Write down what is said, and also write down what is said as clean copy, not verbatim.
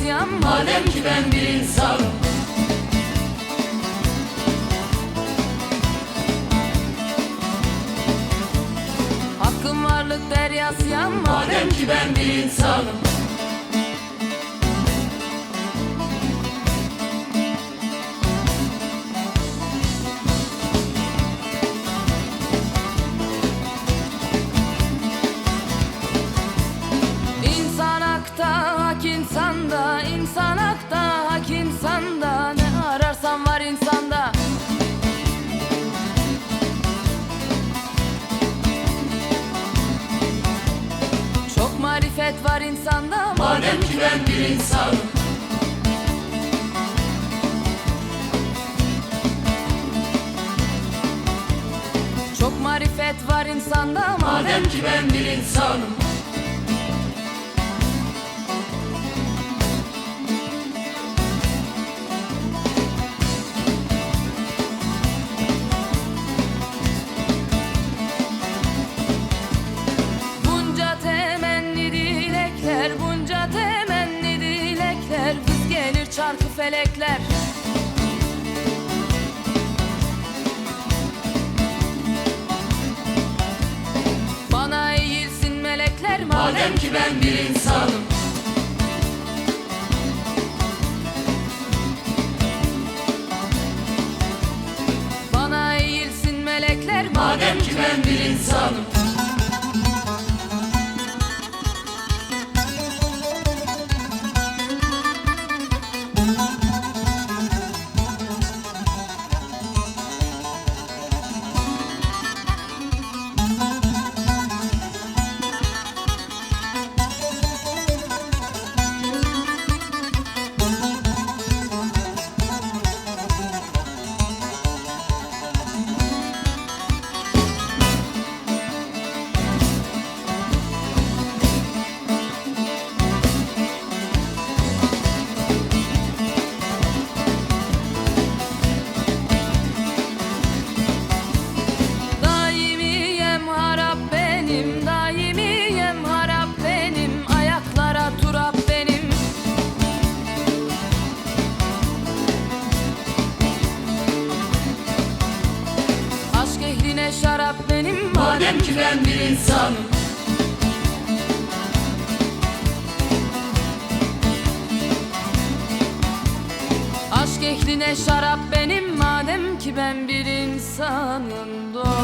deryasıyam, madem ki ben bir insanım. Hakkın varlık deryasıyam, Madem ki ben bir insanım. İnsan hakta, hak insanda, insan hakta, hak insanda. Ne ararsan var insanda. Çok marifet var insanda, Madem ki ben bir insanım. çok marifet var insanda. Madem ki ben bir insanım. Bunca temenni dilekler, bunca temenni dilekler, vız gelir çarkı felekler. Bana eğilsin melekler, Madem ki ben bir insanım. bana eğilsin melekler. Madem ki ben bir insanım. Daimiyem harap benim, daimiyem harap benim, ayaklara turap benim. Aşk ehline şarap benim, Madem ki ben bir insanım. aşk ehline şarap benim, madem ki ben bir insanım. Dost.